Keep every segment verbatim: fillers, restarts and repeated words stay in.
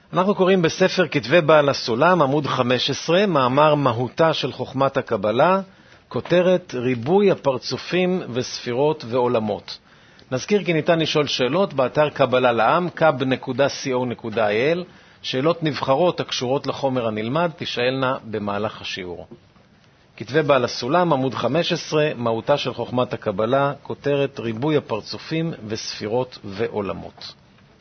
אנחנו קוראים בספר כתבי בעל הסולם, עמוד חמש עשרה, מאמר מהותה של חוכמת הקבלה, כותרת ריבוי הפרצופים וספירות ועולמות. נזכיר כי ניתן לשאול שאלות באתר קבלה לעם, קאב נקודה סי או נקודה איי אל. שאלות נבחרות הקשורות לחומר הנלמד תשאלנה במהלך השיעור. כתבי בעל הסולם, עמוד חמש עשרה, מהותה של חוכמת הקבלה, כותרת ריבוי הפרצופים וספירות ועולמות.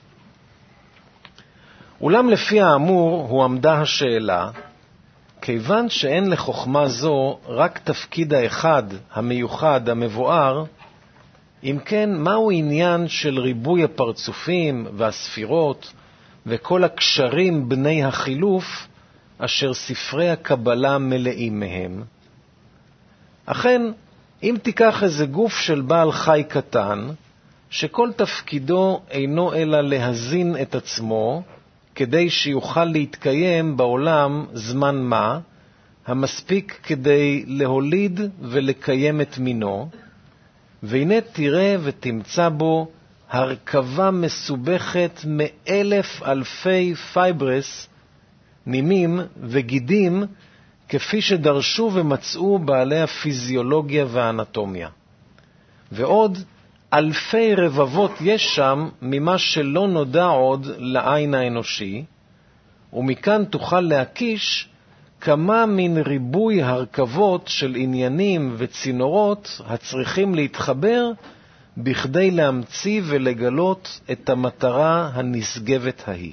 אולם לפי האמור הועמדה השאלה, כיוון שאין לחוכמה זו רק תפקיד האחד, המיוחד, המבואר, אם כן, מהו עניין של ריבוי הפרצופים והספירות וכל הקשרים בני החילוף אשר ספרי הקבלה מלאים מהם? אכן, אם תיקח איזה גוף של בעל חי קטן, שכל תפקידו אינו אלא להזין את עצמו, כדי שיוכל להתקיים בעולם זמן מה, המספיק כדי להוליד ולקיים את מינו, והנה תראה ותמצא בו הרכבה מסובכת מאלף אלפי פייברס, נימים וגידים, כפי שדרשו ומצאו בעלי הפיזיולוגיה והאנטומיה. ועוד אלפי רבבות יש שם ממה שלא נודע עוד לעין האנושי, ומכאן תוכל להקיש כמה מן ריבוי הרכבות של עניינים וצינורות הצריכים להתחבר בכדי להמציא ולגלות את המטרה הנשגבת ההיא.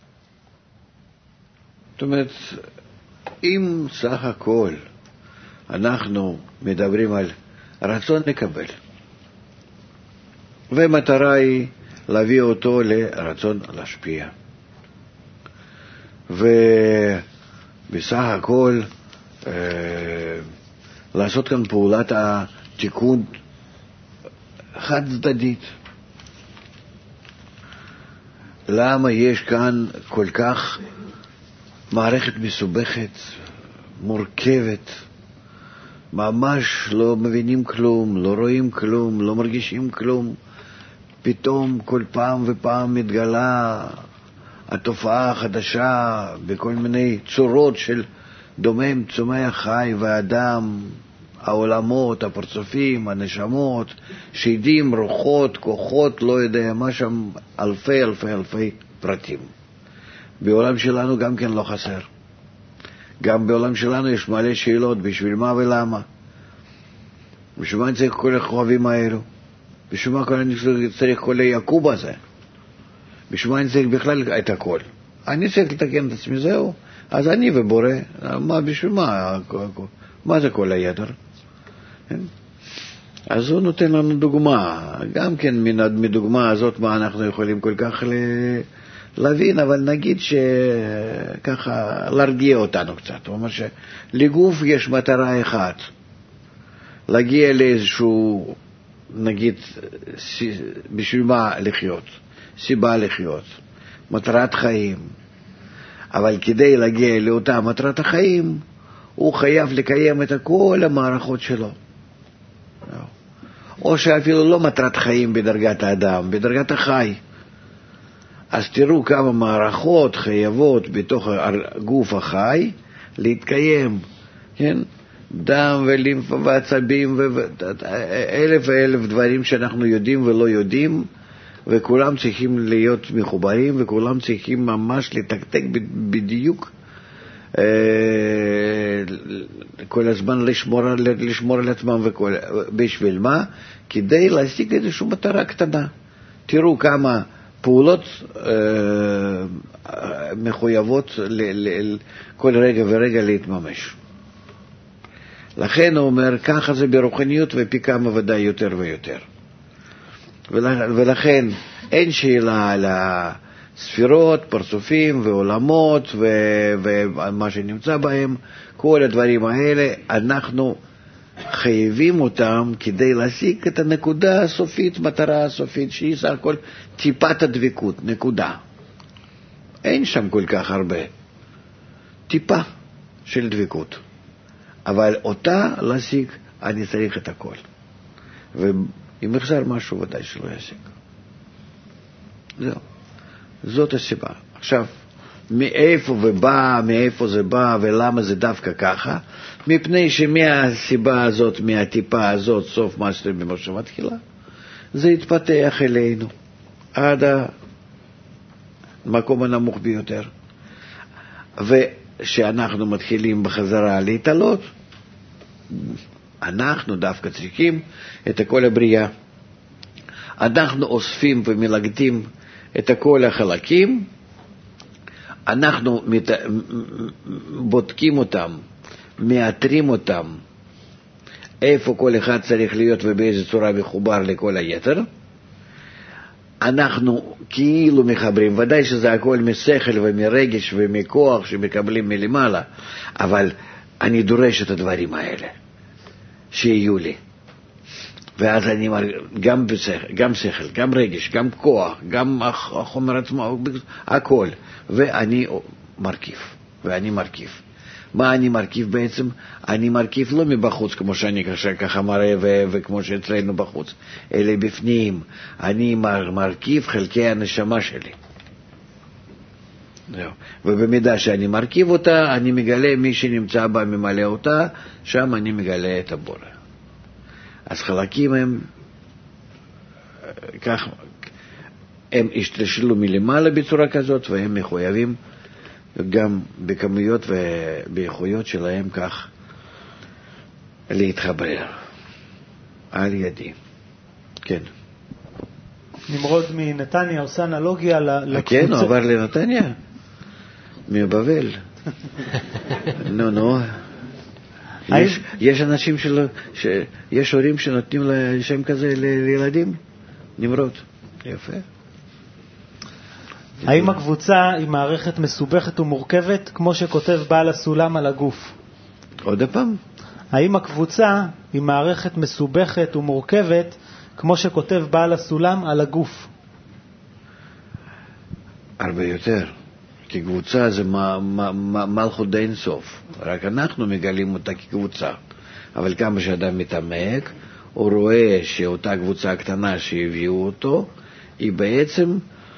זאת אומרת, אם סך הכל אנחנו מדברים על רצון לקבל, ומטרה היא להביא אותו לרצון להשפיע, ובסך הכל אה, לעשות כאן פעולת התיקון חד צדדית. למה יש כאן כל כך מערכת מסובכת, מורכבת, ממש לא מבינים כלום, לא רואים כלום, לא מרגישים כלום? פתאום כל פעם ופעם מתגלה התופעה החדשה בכל מיני צורות של דומם, צומח, חי ואדם, העולמות, הפרצופים, הנשמות, שדים, רוחות, כוחות, לא יודע מה שם, אלפי אלפי אלפי פרטים. בעולם שלנו גם כן לא חסר. גם בעולם שלנו יש מלא שאלות, בשביל מה ולמה. בשביל מה אני צריך כל הכוכבים האלו? בשביל מה אני צריך כל היקום הזה? בשביל מה אני צריך בכלל את הכל? אני צריך לתקן את עצמי, זהו. אז אני ובורא, מה, בשביל מה? מה זה כל היתר? אז הוא נותן לנו דוגמה. גם כן מדוגמה הזאת מה אנחנו יכולים כל כך להבין, אבל נגיד שככה להרגיע אותנו קצת. הוא אומר שלגוף יש מטרה אחת, להגיע לאיזשהו, נגיד, בשביל מה לחיות, סיבה לחיות, מטרת חיים. אבל כדי להגיע לאותה מטרת החיים, הוא חייב לקיים את כל המערכות שלו. או שאפילו לא מטרת חיים בדרגת האדם, בדרגת החי. אז תראו כמה מערכות חייבות בתוך הגוף החי להתקיים, כן? דם ולימפה ועצבים ואלף ואלף דברים שאנחנו יודעים ולא יודעים, וכולם צריכים להיות מחוברים, וכולם צריכים ממש לתקתק בדיוק, כל הזמן לשמור, לשמור על עצמם. וכל, בשביל מה? כדי להשיג איזושהי מטרה קטנה. תראו כמה פעולות אה, מחויבות ל, ל, כל רגע ורגע להתממש. לכן הוא אומר, ככה זה ברוחניות ופי כמה ודאי יותר ויותר. ולכן אין שאלה על הספירות, פרצופים ועולמות ומה שנמצא בהם, כל הדברים האלה אנחנו חייבים אותם כדי להשיג את הנקודה הסופית, מטרה הסופית, שהיא סך הכל טיפת הדבקות, נקודה. אין שם כל כך הרבה, טיפה של דבקות, אבל אותה להשיג אני צריך את הכל. ואם יחסר משהו ודאי שלא ישיג. זהו, זאת הסיבה. עכשיו מאיפה ובא, מאיפה זה בא ולמה זה דווקא ככה, מפני שמהסיבה הזאת, מהטיפה הזאת, סוף מעשה במחשבה תחילה, זה התפתח אלינו עד המקום הנמוך ביותר. ושאנחנו מתחילים בחזרה להתעלות, אנחנו דווקא צריכים את כל הבריאה. אנחנו אוספים ומלגדים את כל החלקים, אנחנו מת... בודקים אותם, מאתרים אותם, איפה כל אחד צריך להיות ובאיזה צורה מחובר לכל היתר. אנחנו כאילו מחברים, ודאי שזה הכל משכל ומרגש ומכוח שמקבלים מלמעלה, אבל אני דורש את הדברים האלה שיהיו לי. ואז אני גם בשכל, גם שכל, גם רגש, גם כוח, גם החומר עצמו, הכל. ואני מרכיב, ואני מרכיב. מה אני מרכיב בעצם? אני מרכיב לא מבחוץ, כמו שאני ככה מראה ו- וכמו שאצלנו בחוץ, אלא בפנים. אני מרכיב חלקי הנשמה שלי. ובמידה שאני מרכיב אותה, אני מגלה מי שנמצא בה ממלא אותה, שם אני מגלה את הבורא. אז חלקים הם כך, הם השתלשלו מלמעלה בצורה כזאת, והם מחויבים גם בכמויות ובאיכויות שלהם כך להתחבר על ידי. כן. נמרוד מנתניה עושה אנלוגיה לקבוצה. כן, הוא עבר לנתניה? מבבל. נו, נו. יש, יש אנשים שלא, יש הורים שנותנים לשם כזה לילדים? נמרוד. יפה. האם הקבוצה היא מערכת מסובכת ומורכבת, כמו שכותב בעל הסולם על הגוף? עוד פעם? האם הקבוצה היא מערכת מסובכת ומורכבת, כמו שכותב בעל הסולם על הגוף? הרבה יותר. כי קבוצה זה מלכות אין סוף. רק אנחנו מגלים אותה כקבוצה. אבל כמה שאדם מתעמק, הוא רואה שאותה קבוצה הקטנה שהביאו אותו, היא בעצם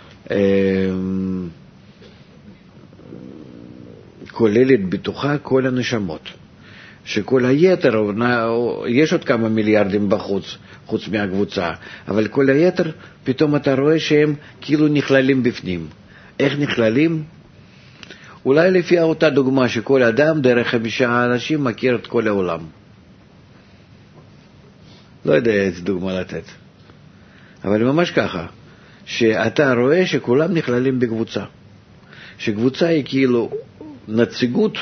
כוללת בתוכה כל הנשמות. שכל היתר, יש עוד כמה מיליארדים בחוץ, חוץ מהקבוצה, אבל כל היתר, פתאום אתה רואה שהם כאילו נכללים בפנים. איך נכללים? אולי לפי אותה דוגמה שכל אדם דרך חמישה אנשים מכיר את כל העולם. לא יודע איזה דוגמה לתת. אבל ממש ככה, שאתה רואה שכולם נכללים בקבוצה. שקבוצה היא כאילו נציגות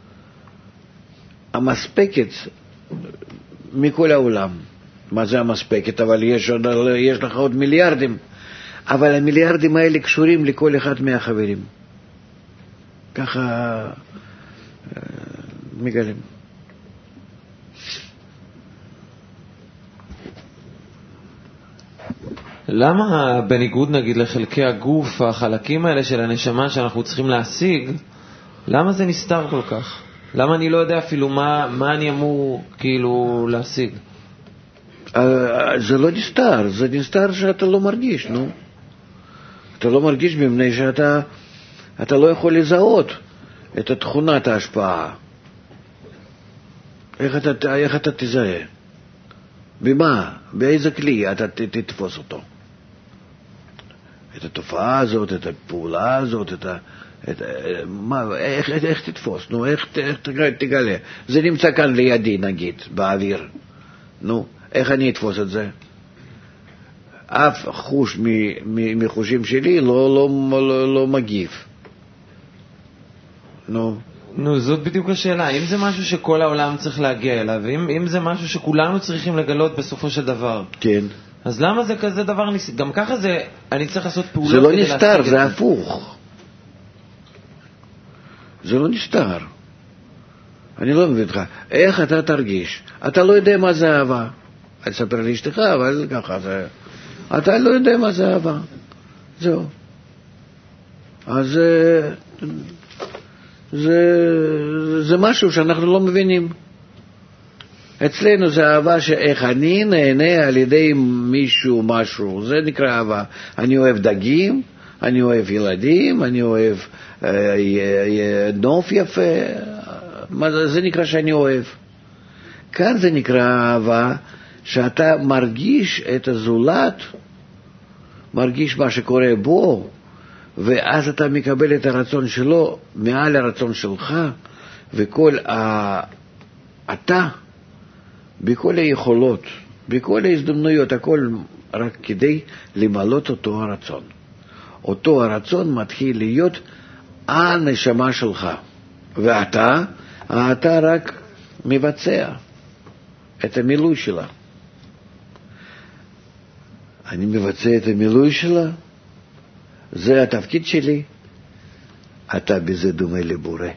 המספקת מכל העולם. מה זה המספקת? אבל יש, עוד, יש לך עוד מיליארדים. אבל המיליארדים האלה קשורים לכל אחד מהחברים. ככה מגלים. למה בניגוד נגיד לחלקי הגוף, החלקים האלה של הנשמה שאנחנו צריכים להשיג, למה זה נסתר כל כך? למה אני לא יודע אפילו מה, מה אני אמור כאילו להשיג? זה לא נסתר, זה נסתר שאתה לא מרגיש, נו. אתה לא מרגיש במני שאתה אתה לא יכול לזהות את תכונת ההשפעה. איך אתה, איך אתה תזהה? במה? באיזה כלי אתה תתפוס אותו? את התופעה הזאת, את הפעולה הזאת, את ה... את, מה, איך, איך, איך תתפוס? נו, איך, איך תגלה? זה נמצא כאן לידי, נגיד, באוויר. נו, איך אני אתפוס את זה? אף חוש מחושים שלי לא, לא, לא, לא מגיב. נו. נו, זאת בדיוק השאלה. אם זה משהו שכל העולם צריך להגיע אליו, אם, אם זה משהו שכולנו צריכים לגלות בסופו של דבר. כן. אז למה זה כזה דבר ניס... גם ככה זה, אני צריך לעשות פעולות זה לא כדי נסתר, להשיג את זה. זה הפוך. זה לא נסתר. אני לא מבין לך. איך אתה תרגיש? אתה לא יודע מה זה אהבה. אני אספר לאשתך, אבל ככה זה... אתה לא יודע מה זה אהבה. זהו. אז זה, זה, זה משהו שאנחנו לא מבינים. אצלנו זה אהבה שאיך אני נהנה על ידי מישהו משהו. זה נקרא אהבה. אני אוהב דגים, אני אוהב ילדים, אני אוהב נוף יפה, זה נקרא שאני אוהב. כאן זה נקרא אהבה, שאתה מרגיש את הזולת, מרגיש מה שקורה בו, ואז אתה מקבל את הרצון שלו מעל הרצון שלך, וכל ה... אתה, בכל היכולות, בכל ההזדמנויות, הכל רק כדי למלות אותו הרצון. אותו הרצון מתחיל להיות הנשמה שלך, ואתה, אתה רק מבצע את המילוי שלה. אני מבצע את המילוי שלה, זה התפקיד שלי, אתה בזה דומה לבורא.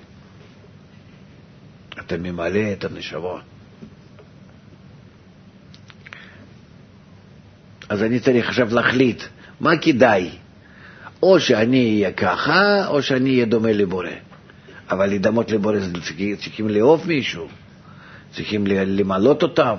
אתה ממלא את הנשמה. אז אני צריך עכשיו להחליט, מה כדאי? או שאני אהיה ככה, או שאני אהיה דומה לבורא. אבל להידמות לבורא זה צריכים לאהוב מישהו, צריכים למלות אותם.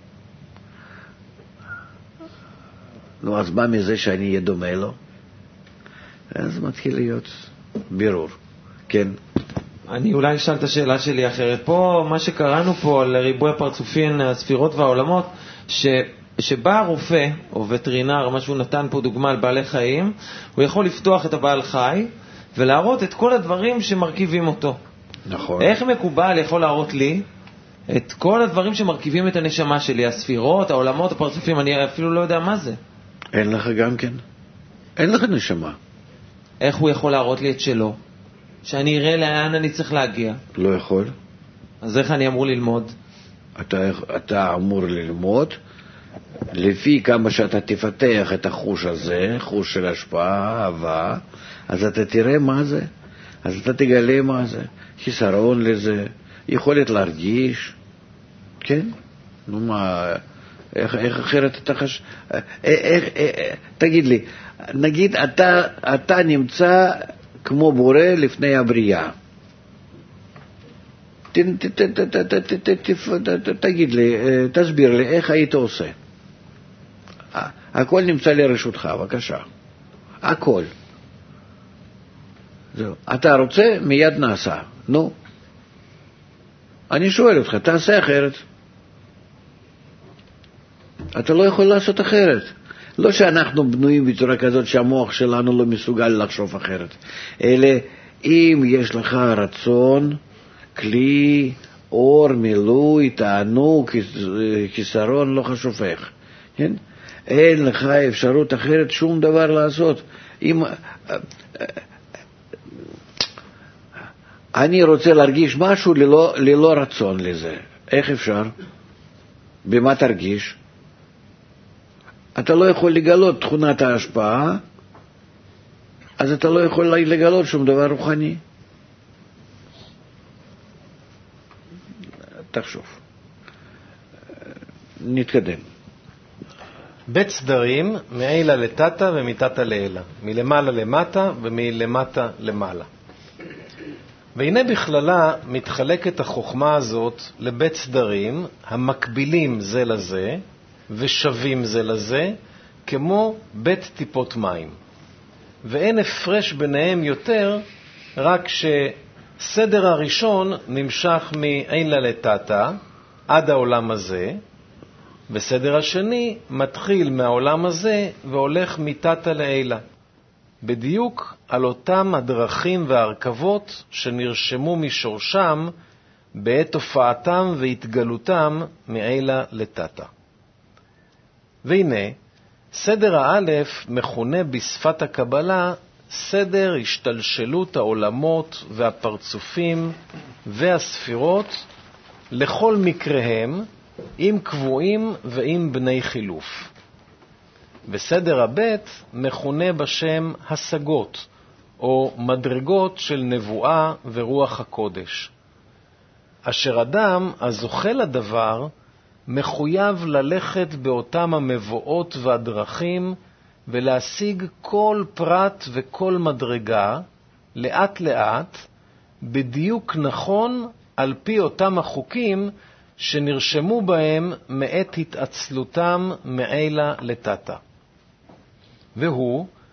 נו, אז מה מזה שאני אהיה דומה לו? אז מתחיל להיות בירור. כן. אני אולי אשאל את השאלה שלי אחרת. פה, מה שקראנו פה על ריבוי הפרצופים, הספירות והעולמות, ש... שבא רופא או וטרינר, מה שהוא נתן פה דוגמה על בעלי חיים, הוא יכול לפתוח את הבעל חי ולהראות את כל הדברים שמרכיבים אותו. נכון. איך מקובל יכול להראות לי את כל הדברים שמרכיבים את הנשמה שלי, הספירות, העולמות, הפרצופים? אני אפילו לא יודע מה זה. אין לך גם כן. אין לך נשמה. איך הוא יכול להראות לי את שלו? שאני אראה לאן אני צריך להגיע. לא יכול. אז איך אני אמור ללמוד? אתה, אתה אמור ללמוד לפי כמה שאתה תפתח את החוש הזה, חוש של השפעה, אהבה, אז אתה תראה מה זה. אז אתה תגלה מה זה. חיסרון לזה, יכולת להרגיש. כן? נו מה, איך, איך אחרת אתה חש... איך, איך, איך, תגיד לי, נגיד אתה, אתה נמצא כמו בורא לפני הבריאה. ת, ת, ת, ת, ת, ת, ת, ת, ת, תגיד לי, תסביר לי, איך היית עושה? הכל נמצא לרשותך, בבקשה. הכל. זהו. אתה רוצה, מיד נעשה. נו. אני שואל אותך, תעשה אחרת. אתה לא יכול לעשות אחרת. לא שאנחנו בנויים בצורה כזאת שהמוח שלנו לא מסוגל לחשוב אחרת. אלא אם יש לך רצון, כלי, אור, מילוי, תענוג, חיסרון, לא חשוב איך. כן? אין לך אפשרות אחרת שום דבר לעשות. אם אני רוצה להרגיש משהו ללא, ללא רצון לזה, איך אפשר? במה תרגיש? אתה לא יכול לגלות תכונת ההשפעה, אז אתה לא יכול לגלות שום דבר רוחני. תחשוב. נתקדם. בית סדרים, מעילה לטאטה ומטאטה לעילה, מלמעלה למטה ומלמטה למעלה. והנה בכללה מתחלקת החוכמה הזאת לבית סדרים המקבילים זה לזה ושווים זה לזה, כמו בית טיפות מים. ואין הפרש ביניהם יותר, רק שסדר הראשון נמשך מעילה לטאטה עד העולם הזה, וסדר השני מתחיל מהעולם הזה והולך מטאטה לעילה. בדיוק על אותם הדרכים והרכבות שנרשמו משורשם בעת הופעתם והתגלותם מעילה לטאטה. והנה, סדר האלף מכונה בשפת הקבלה סדר השתלשלות העולמות והפרצופים והספירות לכל מקריהם, עם קבועים ועם בני חילוף. וסדר הבית מכונה בשם השגות, או מדרגות של נבואה ורוח הקודש. אשר אדם הזוכה לדבר מחויב ללכת באותם המבואות והדרכים ולהשיג כל פרט וכל מדרגה לאט לאט בדיוק נכון על פי אותם החוקים שנרשמו בהם מעת התעצלותם מעילה לטאטה. והוא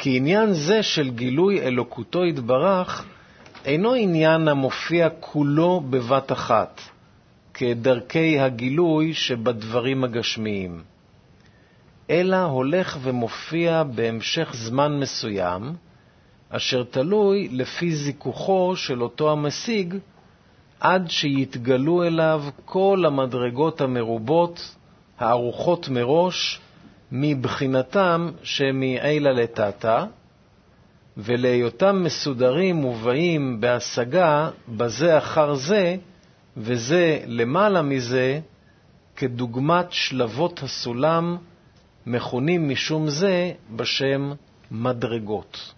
כי עניין זה של גילוי אלוקותו יתברך אינו עניין המופיע כולו בבת אחת, כדרכי הגילוי שבדברים הגשמיים, אלא הולך ומופיע בהמשך זמן מסוים, אשר תלוי לפי זיכוכו של אותו המשיג, עד שיתגלו אליו כל המדרגות המרובות, הערוכות מראש, מבחינתם שמעילה לטאטה, ולהיותם מסודרים מובאים בהשגה בזה אחר זה, וזה למעלה מזה, כדוגמת שלבות הסולם, מכונים משום זה בשם מדרגות.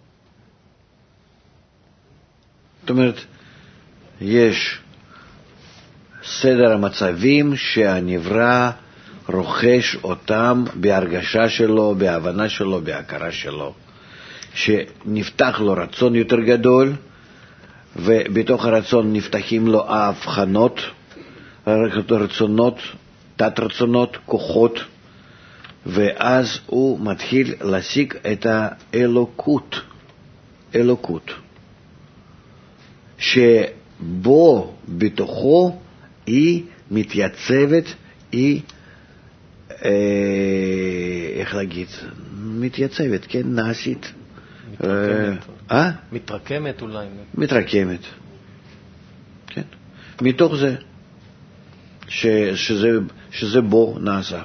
זאת אומרת, יש סדר המצבים שהנברא רוכש אותם בהרגשה שלו, בהבנה שלו, בהכרה שלו, שנפתח לו רצון יותר גדול, ובתוך הרצון נפתחים לו ההבחנות, רצונות, תת רצונות, כוחות, ואז הוא מתחיל להשיג את האלוקות, אלוקות, שבו בתוכו היא מתייצבת, היא, אה, איך להגיד, מתייצבת, כן, נעשית. מתרקמת. אה? מתרקמת אולי. מתרקמת. כן. מתוך זה, ש, שזה, שזה בו נעשה.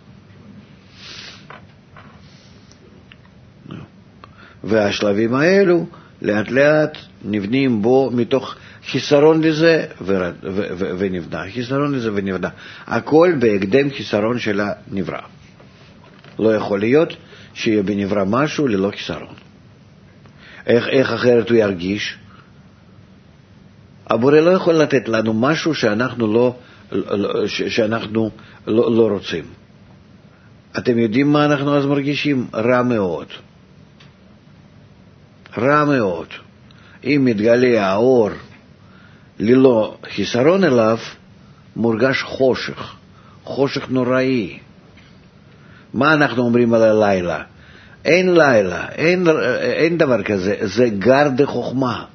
והשלבים האלו לאט לאט נבנים בו מתוך חיסרון לזה ו- ו- ו- ונבנה, חיסרון לזה ונבנה. הכל בהקדם חיסרון של הנברא. לא יכול להיות שיהיה בנברא משהו ללא חיסרון. איך, איך אחרת הוא ירגיש? הבורא לא יכול לתת לנו משהו שאנחנו לא, ש- שאנחנו לא, לא רוצים. אתם יודעים מה אנחנו אז מרגישים? רע מאוד. רע מאוד. אם מתגלה האור ללא חיסרון אליו, מורגש חושך, חושך נוראי. מה אנחנו אומרים על הלילה? אין לילה, אין, אין דבר כזה, זה גר דחוכמה.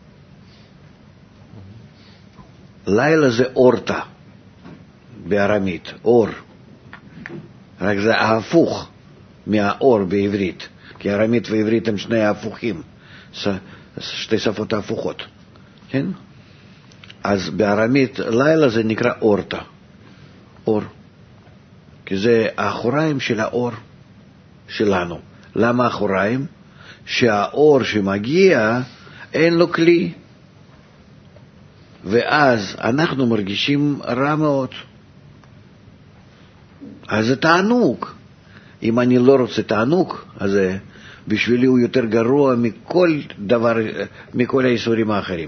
לילה זה אורתה, בארמית, אור. רק זה ההפוך מהאור בעברית, כי ארמית ועברית הם שני ההפוכים, שתי שפות ההפוכות, כן? אז בארמית לילה זה נקרא אורתה, אור, כי זה האחוריים של האור שלנו. למה האחוריים? שהאור שמגיע אין לו כלי, ואז אנחנו מרגישים רע מאוד. אז זה תענוג. אם אני לא רוצה תענוג, אז בשבילי הוא יותר גרוע מכל דבר, מכל האיסורים האחרים.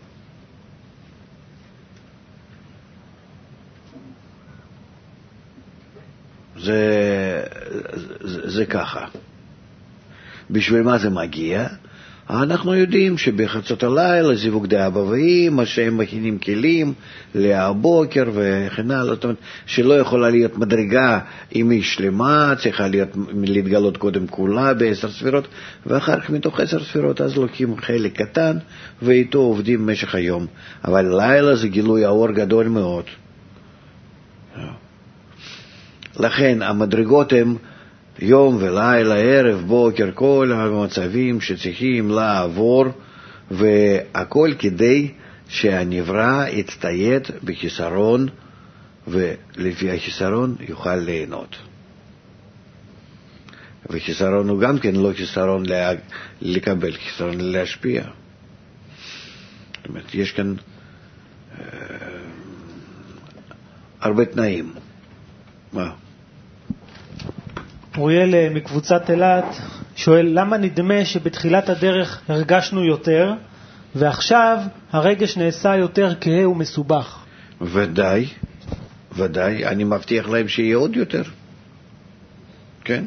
זה, זה, זה ככה. בשביל מה זה מגיע? אנחנו יודעים שבחצות הלילה זיווג דאבא ואמא שהם מכינים כלים להבוקר וכן הלאה, זאת אומרת שלא יכולה להיות מדרגה אם היא שלמה, צריכה להיות, להתגלות קודם כולה בעשר ספירות, ואחר כך מתוך עשר ספירות אז לוקחים חלק קטן ואיתו עובדים במשך היום. אבל לילה זה גילוי האור גדול מאוד. לכן המדרגות הן יום ולילה, ערב, בוקר, כל המצבים שצריכים לעבור, והכל כדי שהנברא יצטייד בחיסרון, ולפי החיסרון יוכל ליהנות. וחיסרון הוא גם כן לא חיסרון לקבל, חיסרון להשפיע. זאת אומרת, יש כאן אה, הרבה תנאים. מה? אוריאל מקבוצת אלת שואל, למה נדמה שבתחילת הדרך הרגשנו יותר, ועכשיו הרגש נעשה יותר כהה ומסובך? ודאי, ודאי, אני מבטיח להם שיהיה עוד יותר. כן?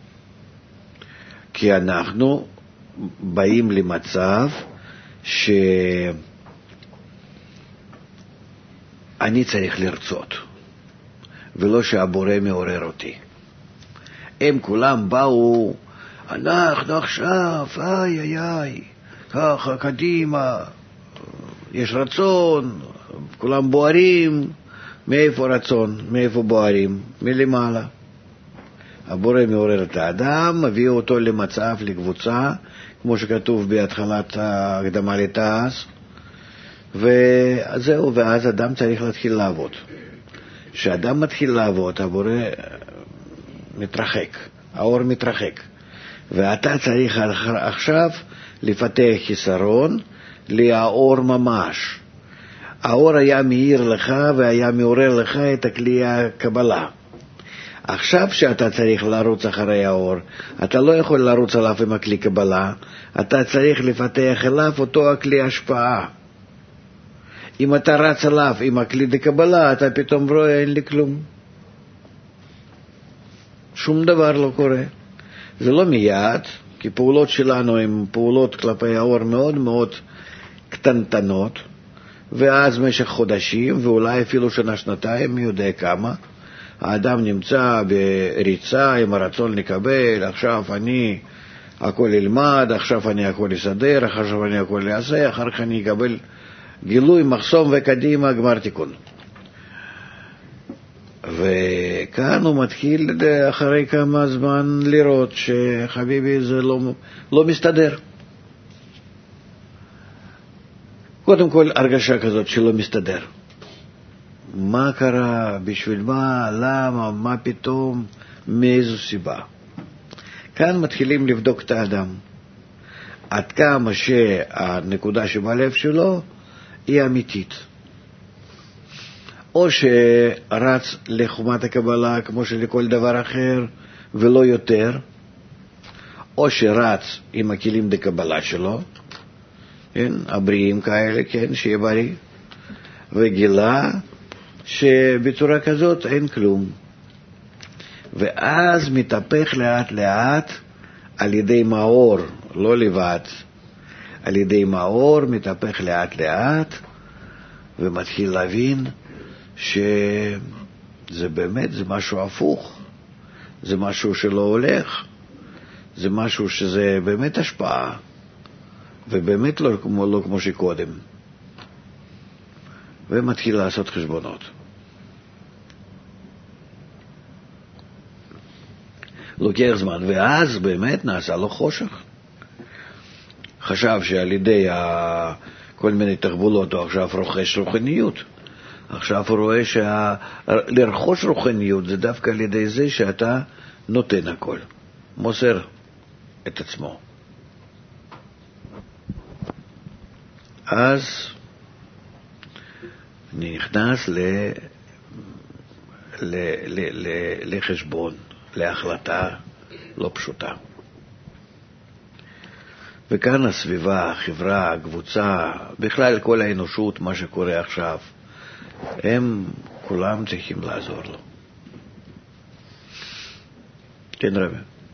כי אנחנו באים למצב שאני צריך לרצות, ולא שהבורא מעורר אותי. הם כולם באו אנחנו עכשיו, איי איי איי, ככה, קדימה, יש רצון, כולם בוערים. מאיפה רצון? מאיפה בוערים? מלמעלה. הבורא מעורר את האדם, מביא אותו למצב, לקבוצה, כמו שכתוב בהתחלת ההקדמה לתעש, וזהו, ואז אדם צריך להתחיל לעבוד. כשאדם מתחיל לעבוד, הבורא מתרחק, האור מתרחק, ואתה צריך עכשיו לפתח חיסרון לאור ממש. האור היה מאיר לך והיה מעורר לך את הכלי הקבלה. עכשיו שאתה צריך לרוץ אחרי האור, אתה לא יכול לרוץ עליו עם הכלי קבלה, אתה צריך לפתח אליו אותו הכלי השפעה. אם אתה רץ עליו עם הכלי דקבלה, אתה פתאום רואה אין לי כלום. שום דבר לא קורה. זה לא מיד, כי פעולות שלנו הן פעולות כלפי האור מאוד מאוד קטנטנות, ואז במשך חודשים, ואולי אפילו שנה שנתיים, מי יודע כמה, האדם נמצא בריצה עם הרצון לקבל, עכשיו אני הכל ילמד, עכשיו אני הכל יסדר, עכשיו אני הכל יעשה, אחר כך אני אקבל גילוי, מחסום וקדימה, גמר תיקון. וכאן הוא מתחיל אחרי כמה זמן לראות שחביבי זה לא, לא מסתדר. קודם כל הרגשה כזאת שלא מסתדר. מה קרה? בשביל מה? למה? מה פתאום? מאיזו סיבה? כאן מתחילים לבדוק את האדם. עד כמה שהנקודה שבלב שלו היא אמיתית. או שרץ לחומת הקבלה כמו שלכל דבר אחר ולא יותר, או שרץ עם הכלים דקבלה שלו, כן, הבריאים כאלה, כן, שיהיה בריא, וגילה שבצורה כזאת אין כלום. ואז מתהפך לאט לאט על ידי מאור, לא לבד, על ידי מאור מתהפך לאט לאט, ומתחיל להבין שזה באמת, זה משהו הפוך, זה משהו שלא הולך, זה משהו שזה באמת השפעה, ובאמת לא כמו, לא כמו שקודם. ומתחיל לעשות חשבונות. לוקח זמן, ואז באמת נעשה לו חושך. חשב שעל ידי כל מיני תחבולות הוא עכשיו רוכש רוחניות. עכשיו הוא רואה שלרכוש רוחניות זה דווקא על ידי זה שאתה נותן הכל, מוסר את עצמו. אז אני נכנס ל... ל... ל... ל... לחשבון, להחלטה לא פשוטה. וכאן הסביבה, החברה, הקבוצה, בכלל כל האנושות, מה שקורה עכשיו, הם כולם צריכים לעזור לו. כן, רבי.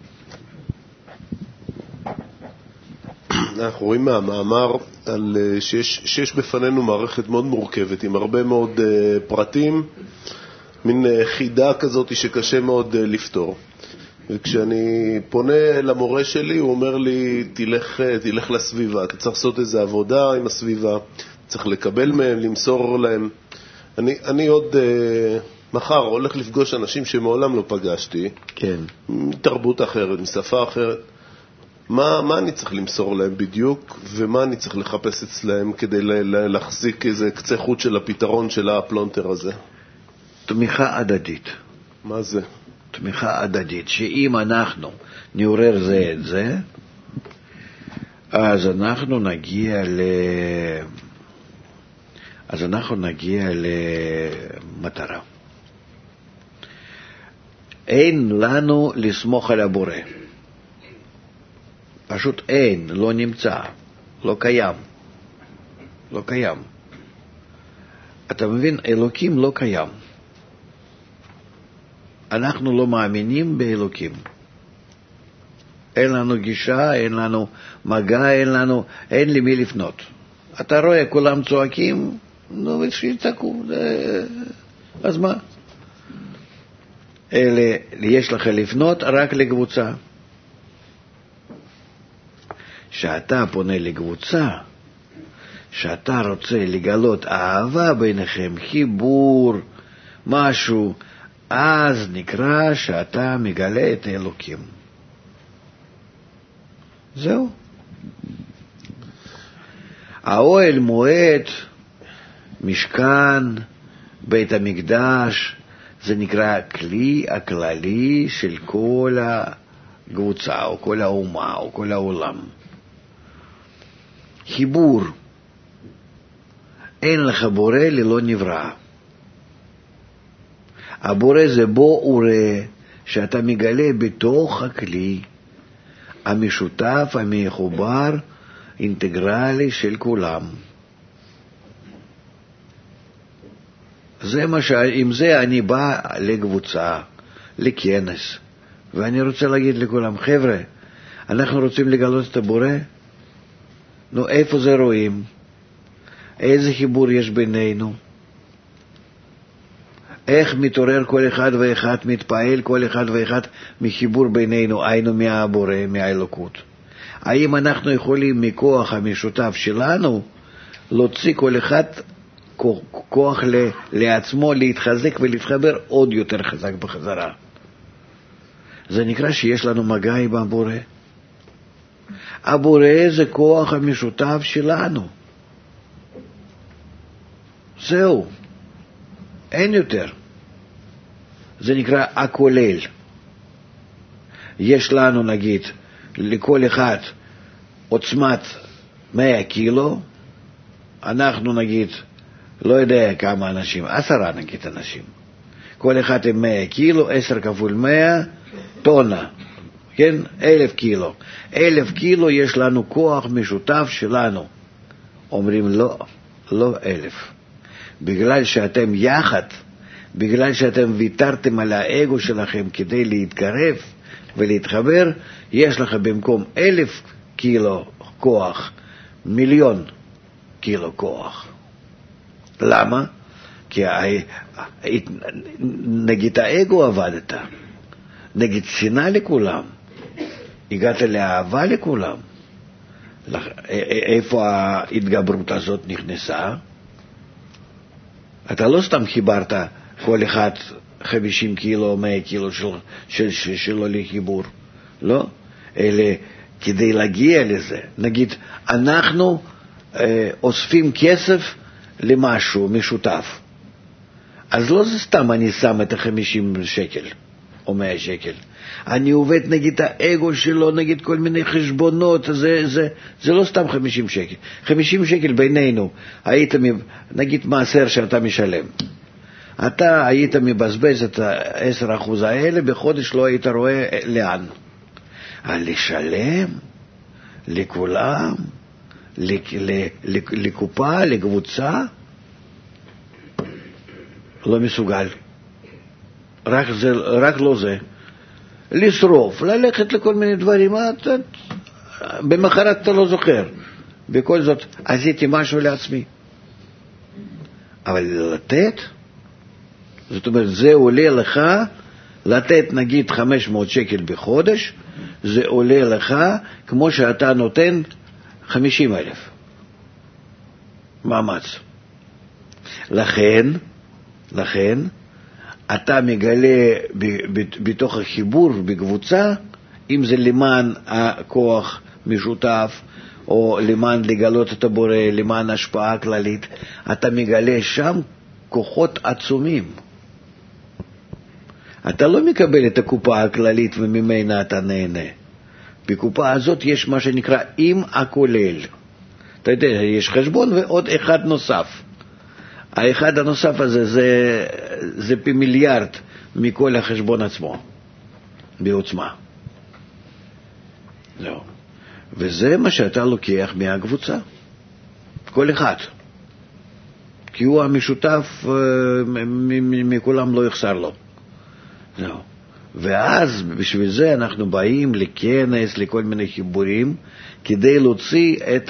אנחנו רואים מהמאמר על שיש, שיש בפנינו מערכת מאוד מורכבת, עם הרבה מאוד uh, פרטים, מין uh, חידה כזאת שקשה מאוד uh, לפתור. וכשאני פונה למורה שלי, הוא אומר לי, תלך, תלך לסביבה, אתה צריך לעשות איזו עבודה עם הסביבה, צריך לקבל מהם, למסור להם. אני, אני עוד uh, מחר הולך לפגוש אנשים שמעולם לא פגשתי, כן. מתרבות אחרת, משפה אחרת. מה, מה אני צריך למסור להם בדיוק, ומה אני צריך לחפש אצלהם כדי להחזיק איזה קצה חוט של הפתרון של הפלונטר הזה? תמיכה הדדית. מה זה? תמיכה הדדית, שאם אנחנו נעורר זה את זה, אז אנחנו נגיע ל... אז אנחנו נגיע למטרה. אין לנו לסמוך על הבורא. פשוט אין, לא נמצא, לא קיים. לא קיים. אתה מבין, אלוקים לא קיים. אנחנו לא מאמינים באלוקים. אין לנו גישה, אין לנו מגע, אין לנו, אין למי לפנות. אתה רואה, כולם צועקים, נו, שיצעקו, זה... אז מה? אלה, יש לך לפנות רק לקבוצה. שאתה פונה לקבוצה, שאתה רוצה לגלות אהבה ביניכם, חיבור, משהו, אז נקרא שאתה מגלה את האלוקים. זהו. האוהל מועד, משכן, בית המקדש, זה נקרא כלי הכללי של כל הקבוצה, או כל האומה, או כל העולם. חיבור. אין לך בורא ללא נברא. הבורא זה בו וראה, שאתה מגלה בתוך הכלי המשותף, המחובר, אינטגרלי של כולם. זה מה ש... עם זה אני בא לקבוצה, לכנס, ואני רוצה להגיד לכולם, חבר'ה, אנחנו רוצים לגלות את הבורא? נו, איפה זה רואים? איזה חיבור יש בינינו? איך מתעורר כל אחד ואחד, מתפעל כל אחד ואחד מחיבור בינינו, היינו מהבורא, מהאלוקות? האם אנחנו יכולים מכוח המשותף שלנו להוציא כל אחד כוח ל, לעצמו להתחזק ולהתחבר עוד יותר חזק בחזרה? זה נקרא שיש לנו מגע עם הבורא. הבורא זה כוח המשותף שלנו. זהו. אין יותר. זה נקרא הכולל. יש לנו, נגיד, לכל אחד עוצמת מאה קילו, אנחנו נגיד, לא יודע כמה אנשים, עשרה נגיד אנשים. כל אחד עם מאה קילו, עשר כפול מאה, טונה. כן? אלף קילו. אלף קילו יש לנו כוח משותף שלנו. אומרים לא, לא אלף. בגלל שאתם יחד, בגלל שאתם ויתרתם על האגו שלכם כדי להתקרב ולהתחבר, יש לך במקום אלף קילו כוח, מיליון קילו כוח. למה? כי נגיד האגו עבדת, נגיד שנאה לכולם, הגעת לאהבה לכולם. איפה ההתגברות הזאת נכנסה? אתה לא סתם חיברת כל אחד חמישים קילו, מאה קילו של, של, של, שלו לחיבור, לא? אלא כדי להגיע לזה. נגיד, אנחנו אה, אוספים כסף למשהו משותף. אז לא זה סתם אני שם את ה-חמישים שקל או מאה שקל. אני עובד נגיד האגו שלו, נגיד כל מיני חשבונות, זה, זה, זה לא סתם חמישים שקל. חמישים שקל בינינו, היית, נגיד מעשר שאתה משלם. אתה היית מבזבז את ה-עשרה אחוז האלה, בחודש לא היית רואה לאן. לשלם לכולם, לקופה, לקבוצה, לא מסוגל. רק, זה, רק לא זה. לשרוף, ללכת לכל מיני דברים, אתה, במחרת אתה לא זוכר. בכל זאת, עשיתי משהו לעצמי. אבל לתת, זאת אומרת, זה עולה לך, לתת נגיד חמש מאות שקל בחודש, זה עולה לך כמו שאתה נותן חמישים אלף. מאמץ. לכן, לכן, אתה מגלה בתוך החיבור בקבוצה, אם זה למען הכוח משותף, או למען לגלות את הבורא, למען השפעה כללית, אתה מגלה שם כוחות עצומים. אתה לא מקבל את הקופה הכללית וממנה אתה נהנה. בקופה הזאת יש מה שנקרא עם הכולל. אתה יודע, יש חשבון ועוד אחד נוסף. האחד הנוסף הזה זה, זה פי מיליארד מכל החשבון עצמו, בעוצמה. זהו. וזה מה שאתה לוקח מהקבוצה. כל אחד. כי הוא המשותף, מכולם לא יחסר לו. זהו. ואז בשביל זה אנחנו באים לכנס, לכל מיני חיבורים, כדי להוציא את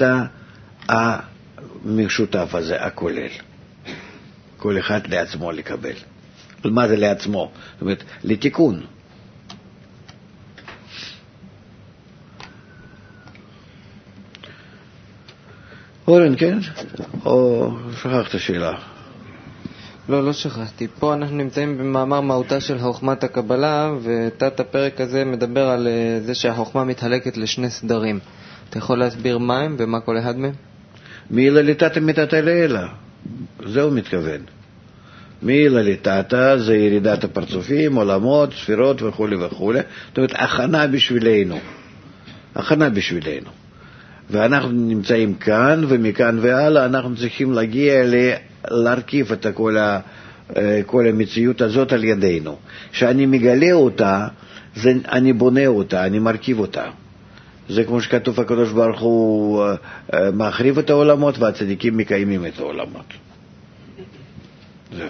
המשותף הזה, הכולל. כל אחד לעצמו לקבל. מה זה לעצמו? זאת אומרת, לתיקון. אורן, כן? או שכחת שאלה? לא, לא שכחתי. פה אנחנו נמצאים במאמר מהותה של חוכמת הקבלה, ותת הפרק הזה מדבר על זה שהחוכמה מתחלקת לשני סדרים. אתה יכול להסביר מה הם ומה כל אחד מהם? מילה ליטתה מתתה לאלה. זהו מתכוון. מילה ליטתה זה ירידת הפרצופים, עולמות, ספירות וכו' וכו'. זאת אומרת, הכנה בשבילנו. הכנה בשבילנו. ואנחנו נמצאים כאן, ומכאן והלאה אנחנו צריכים להגיע להרכיב את כל, ה, כל המציאות הזאת על ידינו. כשאני מגלה אותה, זה, אני בונה אותה, אני מרכיב אותה. זה כמו שכתוב, הקדוש ברוך הוא מחריב את העולמות, והצדיקים מקיימים את העולמות. זהו.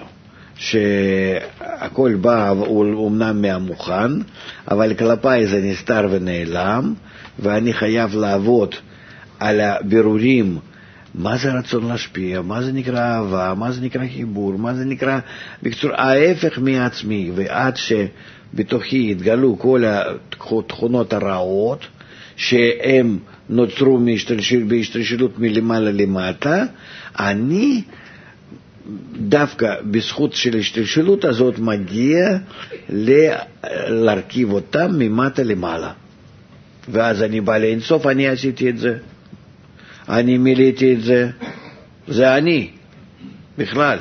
שהכל בא אומנם מהמוכן, אבל כלפיי זה נסתר ונעלם, ואני חייב לעבוד על הבירורים, מה זה רצון להשפיע, מה זה נקרא אהבה, מה זה נקרא חיבור, מה זה נקרא, בקצור, ההפך מעצמי, ועד שבתוכי התגלו כל התכונות הרעות, שהם נוצרו בהשתלשלות מלמעלה למטה, אני דווקא בזכות של ההשתלשלות הזאת מגיע להרכיב אותם ממטה למעלה. ואז אני בא לאינסוף, אני עשיתי את זה, אני מילאתי את זה, זה אני, בכלל.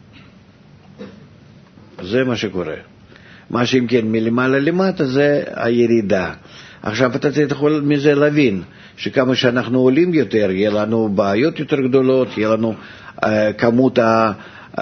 זה מה שקורה. מה שאם כן מלמעלה למטה זה הירידה. עכשיו אתה יכול מזה להבין שכמה שאנחנו עולים יותר, יהיה לנו בעיות יותר גדולות, יהיה לנו uh, כמות ה... uh, uh,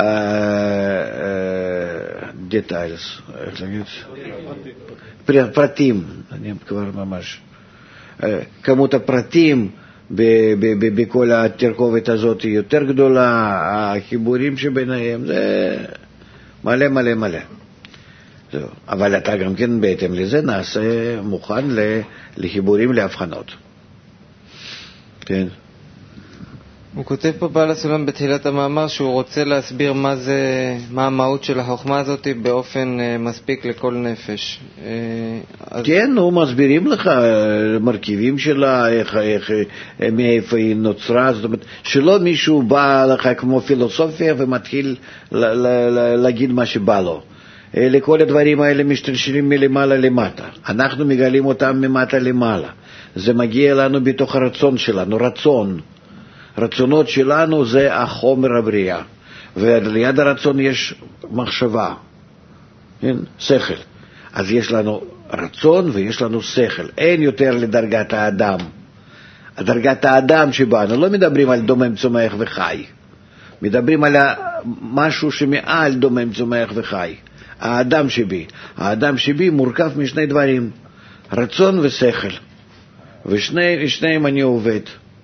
details, איך להגיד? פרטים, אני כבר ממש... Uh, כמות הפרטים בכל התרכובת הזאת היא יותר גדולה, החיבורים שביניהם זה מלא מלא מלא. זהו. אבל אתה גם כן בהתאם לזה נעשה מוכן לחיבורים להבחנות. כן. הוא כותב פה בעל הסולם בתחילת המאמר שהוא רוצה להסביר מה זה, מה המהות של החוכמה הזאת באופן מספיק לכל נפש. אז... כן, הוא מסבירים לך מרכיבים שלה, איך, איך, מאיפה היא נוצרה, זאת אומרת, שלא מישהו בא לך כמו פילוסופיה ומתחיל ל- ל- ל- להגיד מה שבא לו. לכל הדברים האלה משתלשלים מלמעלה למטה. אנחנו מגלים אותם ממטה למעלה. זה מגיע לנו בתוך הרצון שלנו, רצון. רצונות שלנו זה החומר הבריאה. וליד הרצון יש מחשבה, כן? שכל. אז יש לנו רצון ויש לנו שכל. אין יותר לדרגת האדם. דרגת האדם שבנו, לא מדברים על דומם צומח וחי. מדברים על משהו שמעל דומם צומח וחי. האדם שבי. האדם שבי מורכב משני דברים, רצון ושכל. ושניהם אני עובד.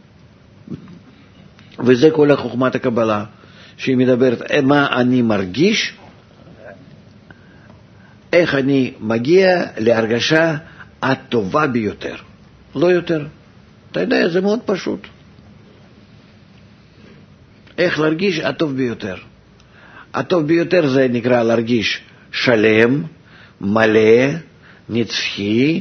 וזה כל החוכמת הקבלה, שהיא מדברת מה אני מרגיש, איך אני מגיע להרגשה הטובה ביותר. לא יותר. אתה יודע, זה מאוד פשוט. איך להרגיש הטוב ביותר. הטוב ביותר זה נקרא להרגיש שלם, מלא, נצחי.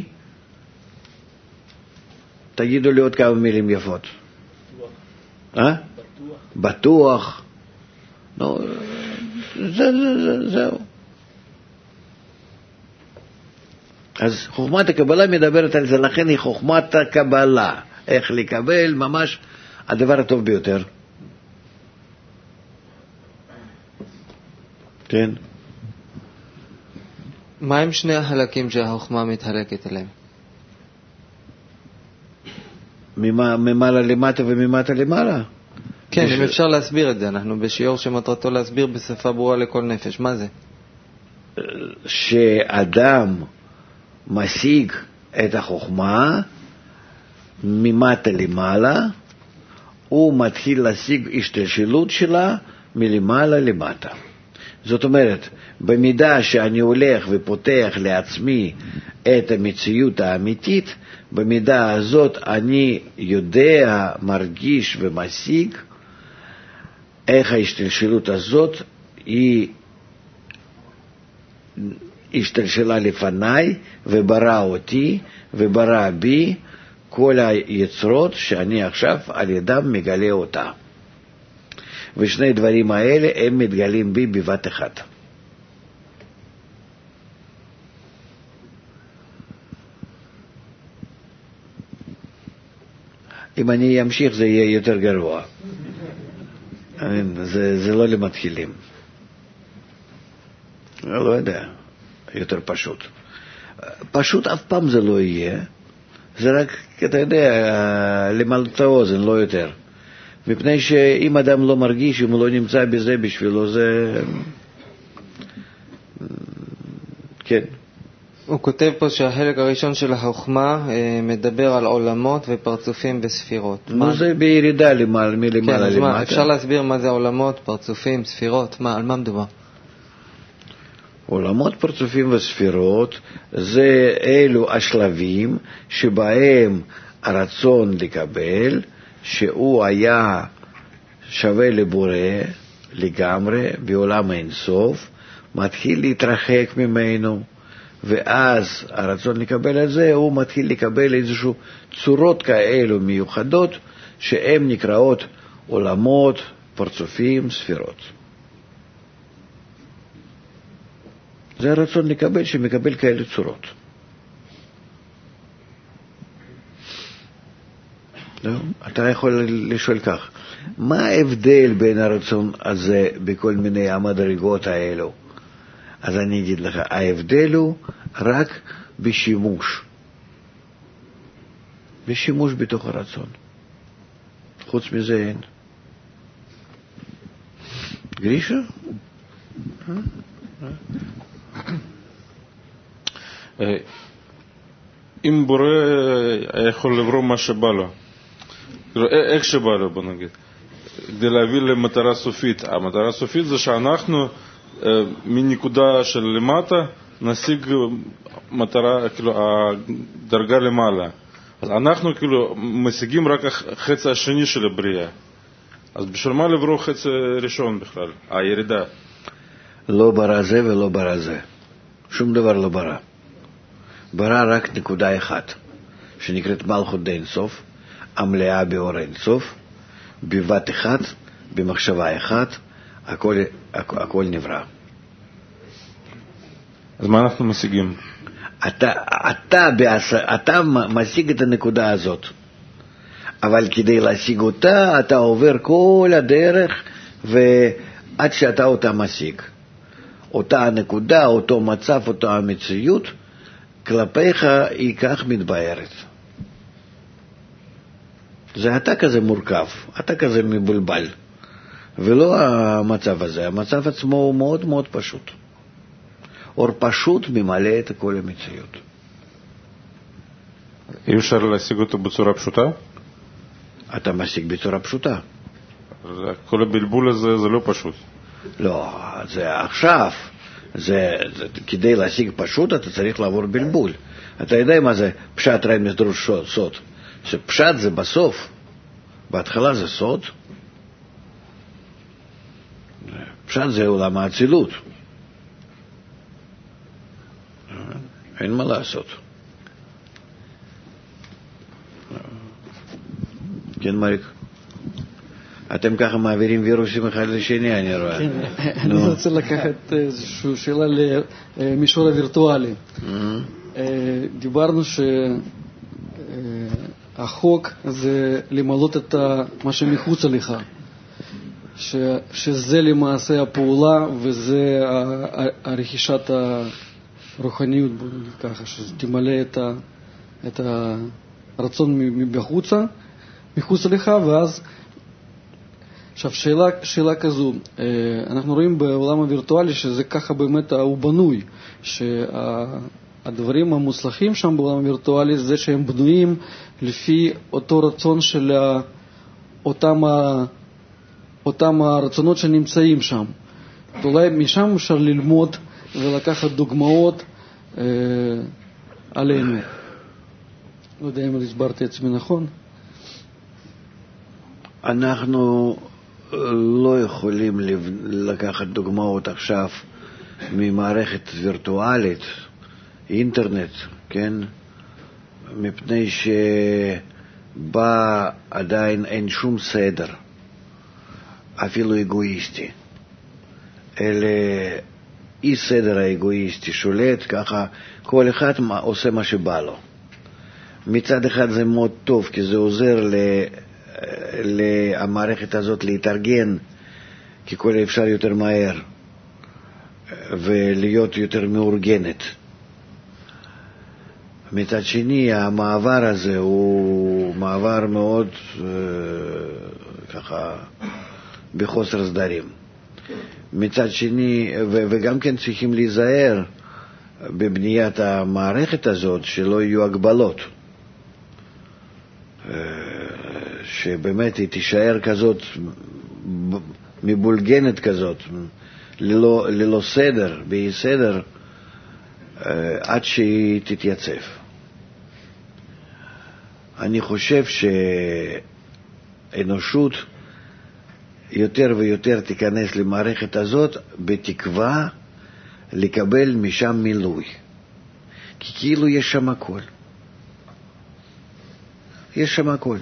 תגידו לי עוד כמה מילים יפות. אה? בטוח. לא, זה, זה, זה, זהו. אז חוכמת הקבלה מדברת על זה, לכן היא חוכמת הקבלה. איך לקבל ממש הדבר הטוב ביותר. כן. מה הם שני החלקים שהחוכמה מתחלקת אליהם? ממעלה למטה וממטה למעלה? כן, אם אפשר להסביר את זה. אנחנו בשיעור שמטרתו להסביר בשפה ברורה לכל נפש. מה זה? שאדם משיג את החוכמה ממטה למעלה, הוא מתחיל להשיג השתלשלות שלה מלמעלה למטה. זאת אומרת, במידה שאני הולך ופותח לעצמי את המציאות האמיתית, במידה הזאת אני יודע, מרגיש ומשיג איך ההשתלשלות הזאת היא השתלשלה לפניי וברא אותי וברא בי כל היצרות שאני עכשיו על ידם מגלה אותה. ושני דברים האלה הם מתגלים בי בבת אחת. אם אני אמשיך זה יהיה יותר גרוע. זה, זה לא למתחילים. לא יודע, יותר פשוט. פשוט אף פעם זה לא יהיה. זה רק, אתה יודע, למלא את האוזן, לא יותר. מפני שאם אדם לא מרגיש, אם הוא לא נמצא בזה בשבילו, זה... כן. הוא כותב פה שהחלק הראשון של החוכמה מדבר על עולמות ופרצופים וספירות. נו, זה בירידה למעלה, מלמעלה כן, למטה. אפשר להסביר מה זה עולמות, פרצופים, ספירות? מה, על מה מדובר? עולמות, פרצופים וספירות זה אלו השלבים שבהם הרצון לקבל, שהוא היה שווה לבורא לגמרי בעולם האינסוף, מתחיל להתרחק ממנו, ואז הרצון לקבל את זה, הוא מתחיל לקבל איזשהו צורות כאלו מיוחדות, שהן נקראות עולמות, פרצופים, ספירות. זה הרצון לקבל שמקבל כאלה צורות. לא? אתה יכול לשאול כך, מה ההבדל בין הרצון הזה בכל מיני המדרגות האלו? אז אני אגיד לך, ההבדל הוא רק בשימוש. בשימוש בתוך הרצון. חוץ מזה אין. גרישה? אם בורא יכול לברוא מה שבא לו, איך שבא לו, בוא נגיד, כדי להביא למטרה סופית. המטרה הסופית זה שאנחנו מנקודה של למטה נשיג מטרה, כאילו, הדרגה למעלה. אז אנחנו כאילו משיגים רק החצי השני של הבריאה. אז בשביל מה לברוא חצי ראשון בכלל, הירידה? לא ברא זה ולא ברא זה. שום דבר לא ברא. ברא רק נקודה אחת, שנקראת מלכות די אינסוף, המלאה באור אינסוף, בבת אחת, במחשבה אחת, הכל, הכל נברא. אז מה אנחנו משיגים? אתה, אתה, אתה משיג את הנקודה הזאת, אבל כדי להשיג אותה, אתה עובר כל הדרך, ועד שאתה אותה משיג. אותה הנקודה, אותו מצב, אותו המציאות, כלפיך היא כך מתבהרת. זה אתה כזה מורכב, אתה כזה מבולבל, ולא המצב הזה. המצב עצמו הוא מאוד מאוד פשוט. אור פשוט ממלא את כל המציאות. אי אפשר להשיג אותו בצורה פשוטה? אתה משיג בצורה פשוטה. כל הבלבול הזה זה לא פשוט. לא, זה עכשיו. זה, זה, כדי להשיג פשוט אתה צריך לעבור בלבול. אתה יודע מה זה פשט רמז דרוש סוד? שפשט זה בסוף. בהתחלה זה סוד. פשט זה עולם האצילות. אין מה לעשות. כן, מריק? אתם ככה מעבירים וירוסים אחד לשני, אני רואה. אני רוצה לקחת איזושהי שאלה למישור הווירטואלי. דיברנו שהחוק זה למלות את מה שמחוץ לך, שזה למעשה הפעולה וזה הרכישת הרוחניות, ככה שתמלא את הרצון מבחוצה, מחוץ לך, ואז עכשיו, שאלה, שאלה כזו, אנחנו רואים בעולם הווירטואלי שזה ככה באמת הוא בנוי, שהדברים המוצלחים שם בעולם הווירטואלי זה שהם בנויים לפי אותו רצון של אותם, אותם הרצונות שנמצאים שם. אולי משם אפשר ללמוד ולקחת דוגמאות אה, עלינו. לא יודע אם הסברתי עצמי נכון. אנחנו לא יכולים לקחת דוגמאות עכשיו ממערכת וירטואלית, אינטרנט, כן? מפני שבה עדיין אין שום סדר, אפילו אגואיסטי, אלא אי סדר האגואיסטי שולט, ככה כל אחד עושה מה שבא לו. מצד אחד זה מאוד טוב, כי זה עוזר למערכת הזאת להתארגן ככל אפשר יותר מהר ולהיות יותר מאורגנת. מצד שני, המעבר הזה הוא מעבר מאוד ככה בחוסר סדרים. מצד שני, ו- וגם כן צריכים להיזהר בבניית המערכת הזאת שלא יהיו הגבלות, שבאמת היא תישאר כזאת מבולגנת כזאת, ללא, ללא סדר, באי סדר, עד שהיא תתייצב. אני חושב שאנושות יותר ויותר תיכנס למערכת הזאת בתקווה לקבל משם מילוי, כי כאילו יש שם הכל, יש שם הכל.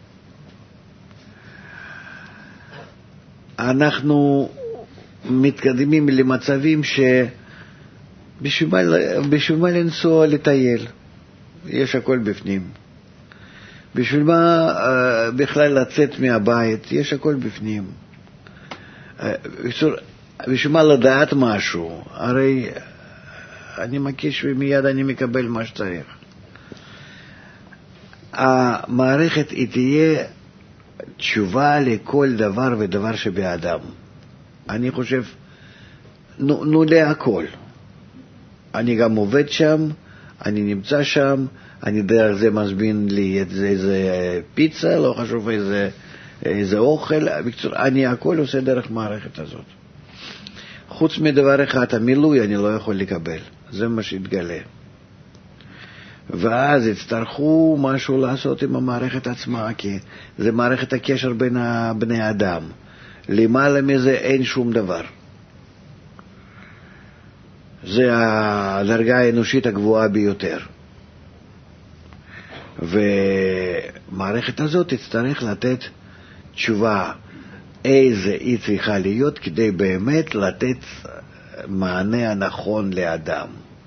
אנחנו מתקדמים למצבים שבשביל מה, בשביל מה לנסוע לטייל, יש הכל בפנים. בשביל מה uh, בכלל לצאת מהבית, יש הכל בפנים. Uh, בשביל מה לדעת משהו, הרי אני מקיש ומיד אני מקבל מה שצריך. המערכת היא תהיה תשובה לכל דבר ודבר שבאדם. אני חושב, נו, נו להכל. אני גם עובד שם, אני נמצא שם, אני דרך זה מזמין לי איזה, איזה פיצה, לא חשוב איזה, איזה אוכל, בקצור, אני הכל עושה דרך מערכת הזאת. חוץ מדבר אחד, המילוי אני לא יכול לקבל, זה מה שהתגלה. ואז הצטרכו משהו לעשות עם המערכת עצמה, כי זה מערכת הקשר בין בני האדם. למעלה מזה אין שום דבר. זה הדרגה האנושית הגבוהה ביותר. ומערכת הזאת תצטרך לתת תשובה איזה היא צריכה להיות כדי באמת לתת מענה הנכון לאדם.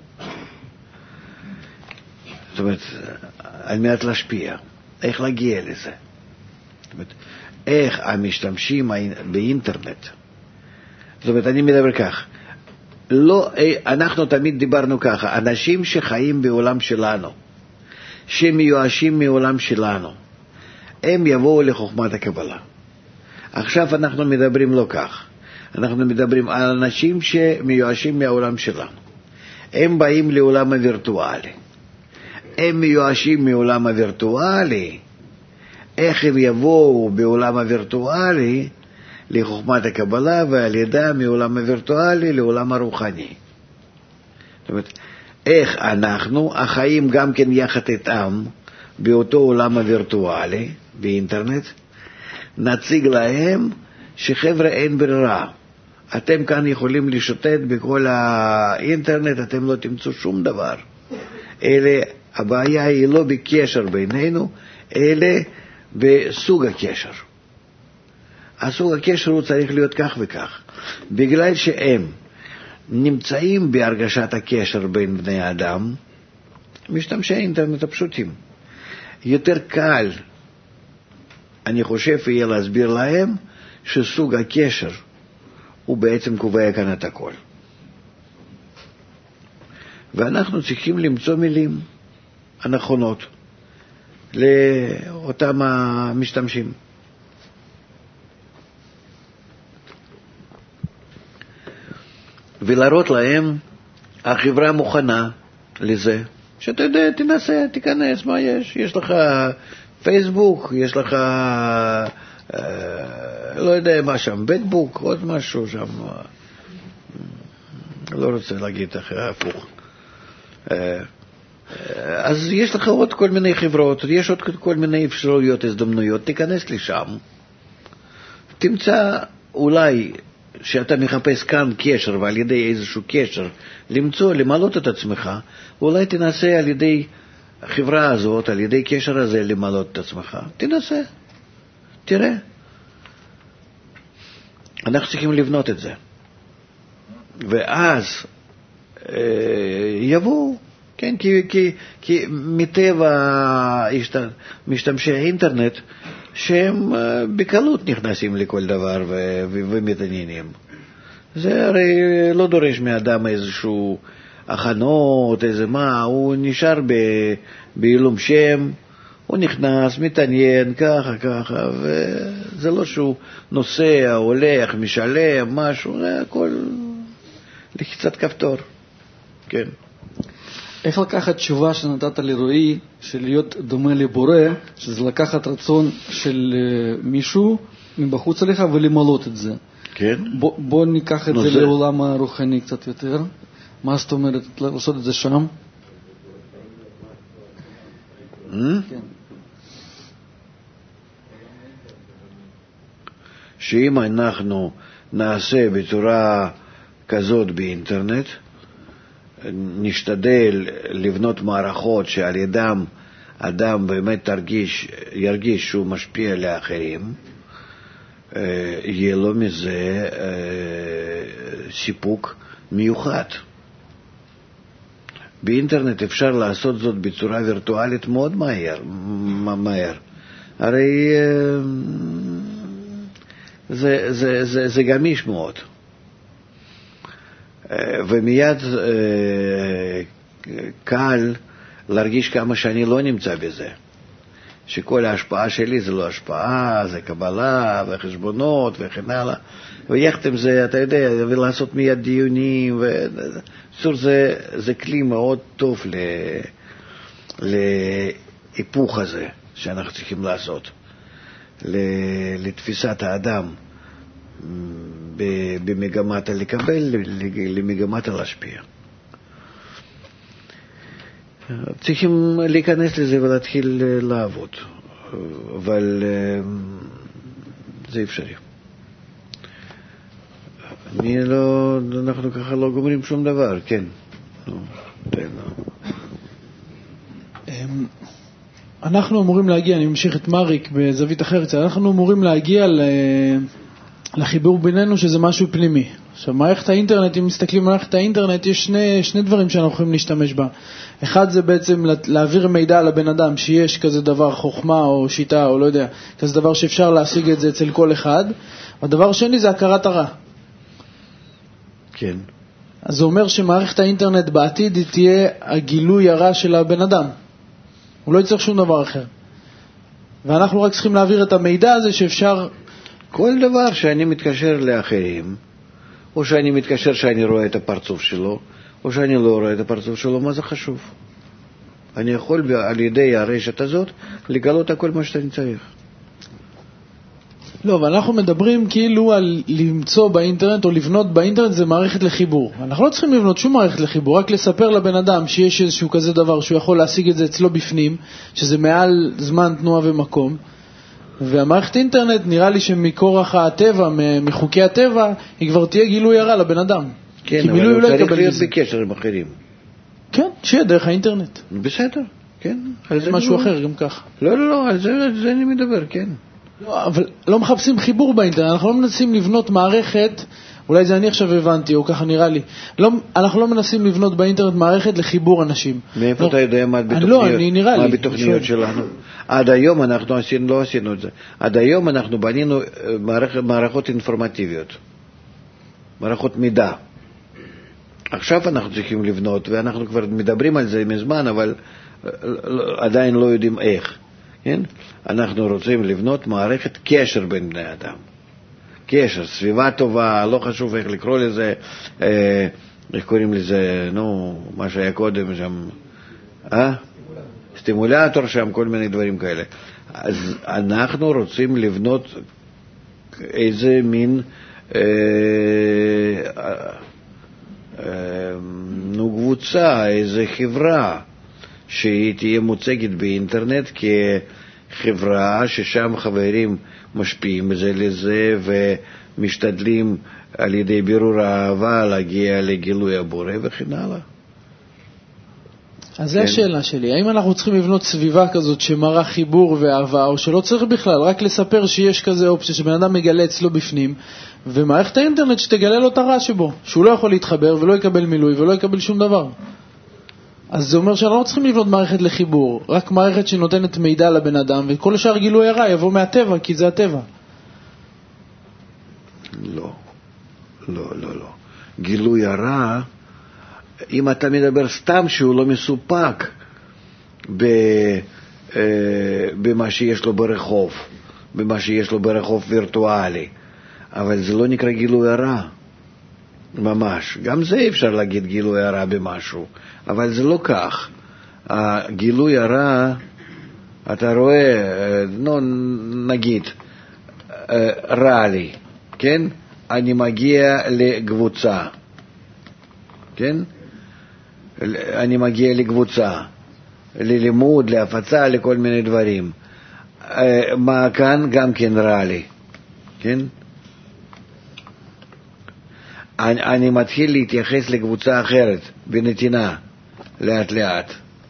זאת אומרת, על מנת להשפיע, איך להגיע לזה. זאת אומרת, איך המשתמשים באינטרנט. זאת אומרת, אני מדבר כך, לא, אנחנו תמיד דיברנו ככה, אנשים שחיים בעולם שלנו, שמיואשים מעולם שלנו, הם יבואו לחוכמת הקבלה. עכשיו אנחנו מדברים לא כך, אנחנו מדברים על אנשים שמיואשים מהעולם שלנו. הם באים לעולם הווירטואלי. הם מיואשים מעולם הווירטואלי. איך הם יבואו בעולם הווירטואלי לחוכמת הקבלה, ועל ידה מעולם הווירטואלי לעולם הרוחני. זאת אומרת, איך אנחנו, החיים גם כן יחד איתם, באותו עולם הווירטואלי, באינטרנט, נציג להם שחבר'ה אין ברירה. אתם כאן יכולים לשוטט בכל האינטרנט, אתם לא תמצאו שום דבר. אלה, הבעיה היא לא בקשר בינינו, אלה בסוג הקשר. הסוג הקשר הוא צריך להיות כך וכך. בגלל שהם נמצאים בהרגשת הקשר בין בני האדם, משתמשי האינטרנט הפשוטים. יותר קל, אני חושב, יהיה להסביר להם שסוג הקשר הוא בעצם קובע כאן את הכל. ואנחנו צריכים למצוא מילים הנכונות לאותם המשתמשים. ולהראות להם, החברה מוכנה לזה, שאתה יודע, תנסה, תיכנס, מה יש? יש לך פייסבוק, יש לך, אה, לא יודע מה שם, בטבוק, עוד משהו שם, לא רוצה להגיד אחרי, הפוך. אה, אז יש לך עוד כל מיני חברות, יש עוד כל מיני אפשרויות, הזדמנויות, תיכנס לשם, תמצא אולי שאתה מחפש כאן קשר, ועל ידי איזשהו קשר למצוא, למלות את עצמך, אולי תנסה על ידי החברה הזאת, על ידי קשר הזה, למלות את עצמך. תנסה, תראה. אנחנו צריכים לבנות את זה. ואז אה, יבואו, כן, כי, כי, כי מטבע משתמשי האינטרנט, שהם בקלות נכנסים לכל דבר ו- ו- ומתעניינים. זה הרי לא דורש מאדם איזשהו הכנות, איזה מה, הוא נשאר ב- בעילום שם, הוא נכנס, מתעניין, ככה, ככה, וזה לא שהוא נוסע, הולך, משלם, משהו, זה הכל לחיצת כפתור, כן. איך לקחת תשובה שנתת לרועי, של להיות דומה לבורא, שזה לקחת רצון של מישהו מבחוץ עליך ולמלות את זה. כן. בוא, בוא ניקח את זה, זה לעולם הרוחני קצת יותר. מה זאת אומרת לעשות את זה שם? Hmm? כן. שאם אנחנו נעשה בצורה כזאת באינטרנט, נשתדל לבנות מערכות שעל ידם אדם באמת תרגיש, ירגיש שהוא משפיע לאחרים, יהיה לו מזה סיפוק מיוחד. באינטרנט אפשר לעשות זאת בצורה וירטואלית מאוד מהר, מהר. הרי זה, זה, זה, זה גמיש מאוד. ומיד קל להרגיש כמה שאני לא נמצא בזה. שכל ההשפעה שלי זה לא השפעה, זה קבלה וחשבונות וכן הלאה. ויחד עם זה, אתה יודע, ולעשות מיד דיונים, ובסור זה, זה כלי מאוד טוב להיפוך הזה שאנחנו צריכים לעשות, לתפיסת האדם, במגמת לקבל, למגמת להשפיע. צריכים להיכנס לזה ולהתחיל לעבוד, אבל זה אפשרי. אני לא, אנחנו ככה לא גומרים שום דבר, כן. אנחנו אמורים להגיע, אני ממשיך את מריק בזווית אחרת, אנחנו אמורים להגיע לחיבור בינינו שזה משהו פנימי. עכשיו, מערכת האינטרנט, אם מסתכלים על מערכת האינטרנט, יש שני, שני דברים שאנחנו יכולים להשתמש בה. אחד זה בעצם להעביר מידע לבן אדם, שיש כזה דבר חוכמה או שיטה או לא יודע, כזה דבר שאפשר להשיג את זה אצל כל אחד. הדבר שני זה הכרת הרע. כן. אז זה אומר שמערכת האינטרנט בעתיד היא תהיה הגילוי הרע של הבן אדם. הוא לא יצטרך שום דבר אחר. ואנחנו רק צריכים להעביר את המידע הזה שאפשר... כל דבר שאני מתקשר לאחרים, או שאני מתקשר שאני רואה את הפרצוף שלו, או שאני לא רואה את הפרצוף שלו, מה זה חשוב? אני יכול על ידי הרשת הזאת לגלות הכל מה שאני צריך. לא, אבל אנחנו מדברים כאילו על למצוא באינטרנט או לבנות באינטרנט זה מערכת לחיבור. אנחנו לא צריכים לבנות שום מערכת לחיבור, רק לספר לבן אדם שיש איזשהו כזה דבר שהוא יכול להשיג את זה אצלו בפנים, שזה מעל זמן, תנועה ומקום. והמערכת אינטרנט נראה לי שמקורח הטבע, מחוקי הטבע, היא כבר תהיה גילוי הרע לבן אדם. כן, אבל הוא צריך להיות בקשר עם אחרים. כן, שיהיה דרך האינטרנט. בסדר, כן. זה משהו אחר גם כך. לא, לא, לא, על זה אני מדבר, כן. לא, אבל לא מחפשים חיבור באינטרנט, אנחנו לא מנסים לבנות מערכת, אולי זה אני עכשיו הבנתי, או ככה נראה לי, לא, אנחנו לא מנסים לבנות באינטרנט מערכת לחיבור אנשים. מאיפה לא, אתה יודע מה בתוכניות, לא, אני, נראה מה לי, בתוכניות שלנו? עד היום אנחנו עשינו, לא עשינו את זה, עד היום אנחנו בנינו מערכ, מערכות אינפורמטיביות, מערכות מידע. עכשיו אנחנו צריכים לבנות, ואנחנו כבר מדברים על זה מזמן, אבל עדיין לא יודעים איך. כן? אנחנו רוצים לבנות מערכת קשר בין בני אדם. קשר, סביבה טובה, לא חשוב איך לקרוא לזה, אה, איך קוראים לזה, נו, מה שהיה קודם שם, אה? סטימולטור שם, כל מיני דברים כאלה. אז אנחנו רוצים לבנות איזה מין, אה, אה, נו, קבוצה, איזה חברה, שהיא תהיה מוצגת באינטרנט כחברה ששם חברים משפיעים בזה לזה ומשתדלים על ידי בירור האהבה להגיע לגילוי הבורא וכן הלאה. אז זו השאלה שלי, האם אנחנו צריכים לבנות סביבה כזאת שמראה חיבור ואהבה, או שלא צריך בכלל, רק לספר שיש כזה אופציה שבן אדם מגלה אצלו בפנים, ומערכת האינטרנט שתגלה לו את הרע שבו, שהוא לא יכול להתחבר ולא יקבל מילוי ולא יקבל שום דבר. אז זה אומר שאנחנו לא צריכים לבנות מערכת לחיבור, רק מערכת שנותנת מידע לבן אדם, וכל השאר גילוי הרע יבוא מהטבע, כי זה הטבע. לא, לא, לא, לא. גילוי הרע, אם אתה מדבר סתם שהוא לא מסופק במה שיש לו ברחוב, במה שיש לו ברחוב וירטואלי, אבל זה לא נקרא גילוי הרע, ממש. גם זה אפשר להגיד גילוי הרע במשהו, אבל זה לא כך. הגילוי הרע, אתה רואה, נו, נגיד, רע לי, כן? אני מגיע לקבוצה, כן? אני מגיע לקבוצה, ללימוד, להפצה, לכל מיני דברים. מה כאן? גם כן רע לי, כן? אני, אני מתחיל להתייחס לקבוצה אחרת, בנתינה, לאט לאט.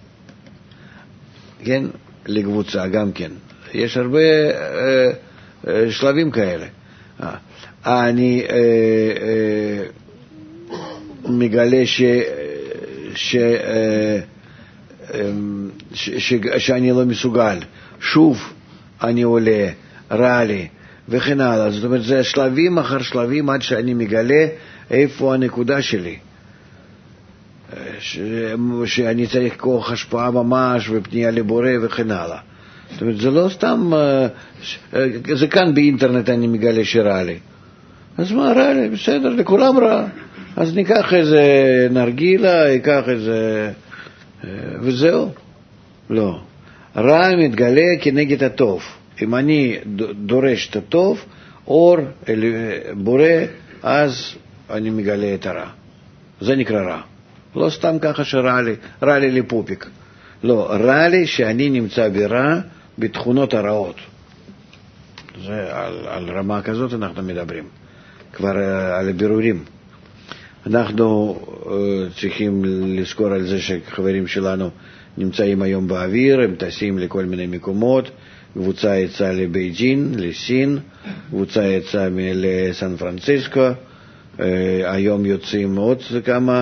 כן? לקבוצה גם כן. יש הרבה אה, אה, שלבים כאלה. אה, אני אה, אה, מגלה ש, ש, אה, אה, ש, ש, שאני לא מסוגל. שוב אני עולה, רע לי, וכן הלאה. זאת אומרת, זה שלבים אחר שלבים עד שאני מגלה איפה הנקודה שלי. ש... שאני צריך כוח השפעה ממש ופנייה לבורא וכן הלאה. זאת אומרת, זה לא סתם, זה כאן באינטרנט אני מגלה שרע לי. אז מה רע לי? בסדר, לכולם רע. אז ניקח איזה נרגילה, ניקח איזה... וזהו. לא. רע מתגלה כנגד הטוב. אם אני דורש את הטוב, אור בורא, אז אני מגלה את הרע. זה נקרא רע. לא סתם ככה שרע לי, רע לי לפופיק. לא, רע לי שאני נמצא ברע בתכונות הרעות. זה על, על רמה כזאת אנחנו מדברים. כבר על הבירורים. אנחנו uh, צריכים לזכור על זה שחברים שלנו נמצאים היום באוויר, הם טסים לכל מיני מקומות. קבוצה יצאה לבייג'ין, לסין, קבוצה יצאה לסן פרנסיסקו, היום יוצאים עוד כמה,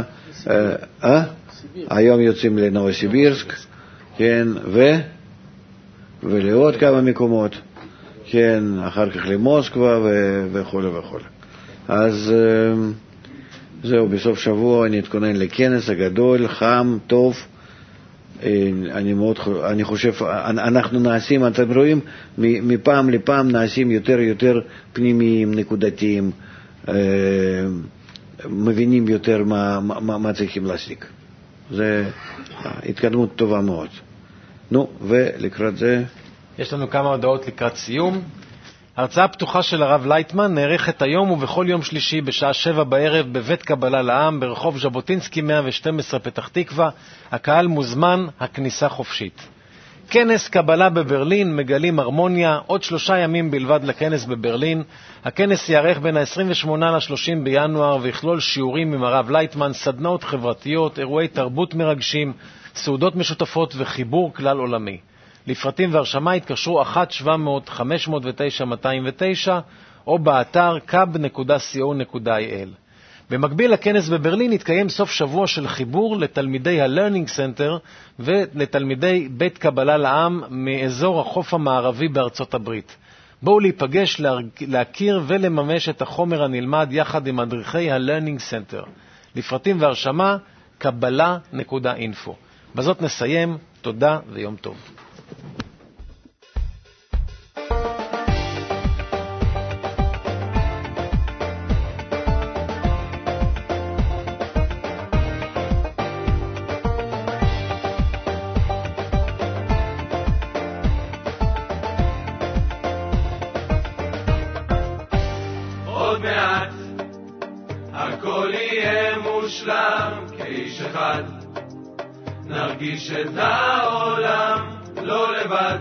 היום יוצאים לנובוסיבירסק, כן, ו ולעוד כמה מקומות, כן, אחר כך למוסקבה וכו' וכו'. אז זהו, בסוף שבוע אני אתכונן לכנס הגדול, חם, טוב. אני מאוד, אני חושב, אנחנו נעשים, אתם רואים, מפעם לפעם נעשים יותר יותר פנימיים, נקודתיים, מבינים יותר מה, מה, מה צריכים להשיג. זה התקדמות טובה מאוד. נו, ולקראת זה... יש לנו כמה הודעות לקראת סיום. הרצאה פתוחה של הרב לייטמן נערכת היום ובכל יום שלישי בשעה שבע בערב בבית קבלה לעם ברחוב ז'בוטינסקי מאה ושתים עשרה פתח תקווה. הקהל מוזמן, הכניסה חופשית. כנס קבלה בברלין, מגלים הרמוניה, עוד שלושה ימים בלבד לכנס בברלין. הכנס יארך בין ה-עשרים ושמונה ל-שלושים בינואר ויכלול שיעורים עם הרב לייטמן, סדנאות חברתיות, אירועי תרבות מרגשים, סעודות משותפות וחיבור כלל עולמי. לפרטים והרשמה התקשרו אחת שבע מאות חמש מאות ותשע מאתיים ותשע או באתר קאב נקודה סי או נקודה איי אל. במקביל לכנס בברלין התקיים סוף שבוע של חיבור לתלמידי ה-Learning Center ולתלמידי בית קבלה לעם מאזור החוף המערבי בארצות הברית. בואו להיפגש, להכיר ולממש את החומר הנלמד יחד עם מדריכי ה-Learning Center. לפרטים והרשמה קבלה נקודה אינפו. בזאת נסיים, תודה ויום טוב. עוד מעט הכל יהיה מושלם כאיש אחד, נרגיש את העולם לא לבד,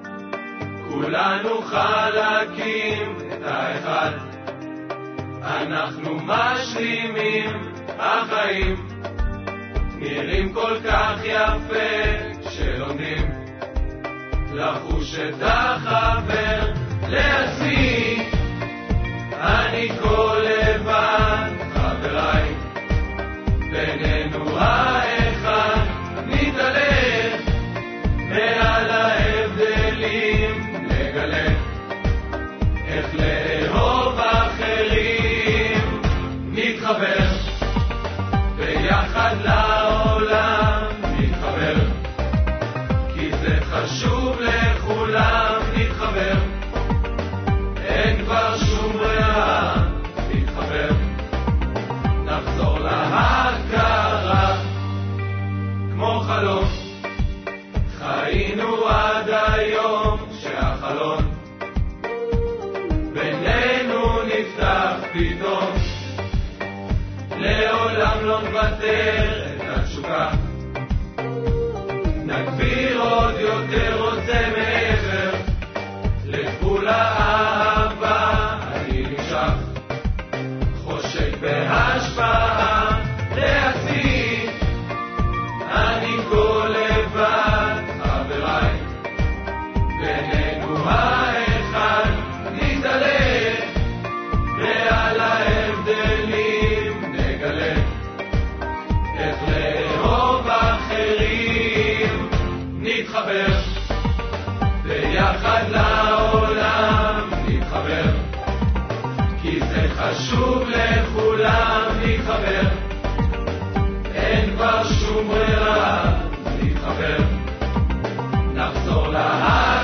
כולנו חלקים את האחד, אנחנו משלימים החיים, נראים כל כך יפה כשלומדים לחוש את החבר. לעצמי אני כל לבד, חבריי בינינו האחד, נתעלה מעל ההבדלים, נגלה איך לאהוב אחרים, נתחבר ביחד לעולם, נתחבר כי זה חשוב לכולם, נתחבר אין כבר שום ברירה, נתחבר נחזור להכרה כמו חלום חיינו עד היום שהחלון בינינו נפתח פתאום, לעולם לא נוותר את התשוקה, נגביר עוד יותר רוצה מעבר לגבול האהבה, אני נמשך חושק בהשפעה לעצמי, אני כל לבד, חבריי בינינו האחד, נתעלה מעל ההבדלים, נגלה איך לאהוב אחרים, נתחבר ביחד לעולם, נתחבר כי זה חשוב לכולם, נתחבר אין כבר שום ברירה, נתחבר נחזור להר